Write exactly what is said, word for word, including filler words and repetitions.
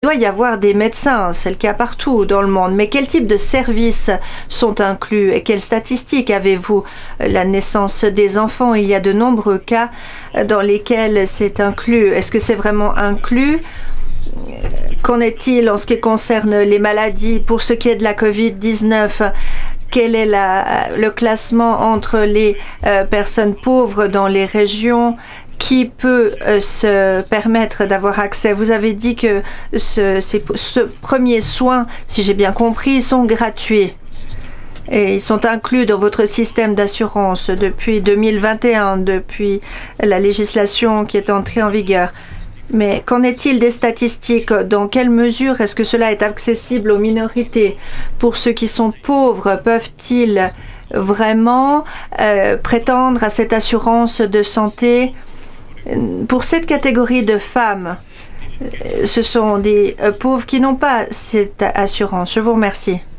Il doit y avoir des médecins, c'est le cas partout dans le monde, mais quel type de services sont inclus et quelles statistiques avez-vous? La naissance des enfants, il y a de nombreux cas dans lesquels c'est inclus. Est-ce que c'est vraiment inclus? Qu'en est-il en ce qui concerne les maladies? Pour ce qui est de la covid dix-neuf, quel est la, le classement entre les euh, personnes pauvres dans les régions? Qui peut euh, se permettre d'avoir accès? Vous avez dit que ce, ces, ce premiers soins, si j'ai bien compris, sont gratuits et ils sont inclus dans votre système d'assurance depuis deux mille vingt et un, depuis la législation qui est entrée en vigueur. Mais qu'en est-il des statistiques? Dans quelle mesure est-ce que cela est accessible aux minorités? Pour ceux qui sont pauvres, peuvent-ils vraiment euh, prétendre à cette assurance de santé? Pour cette catégorie de femmes, ce sont des euh, pauvres qui n'ont pas cette assurance. Je vous remercie.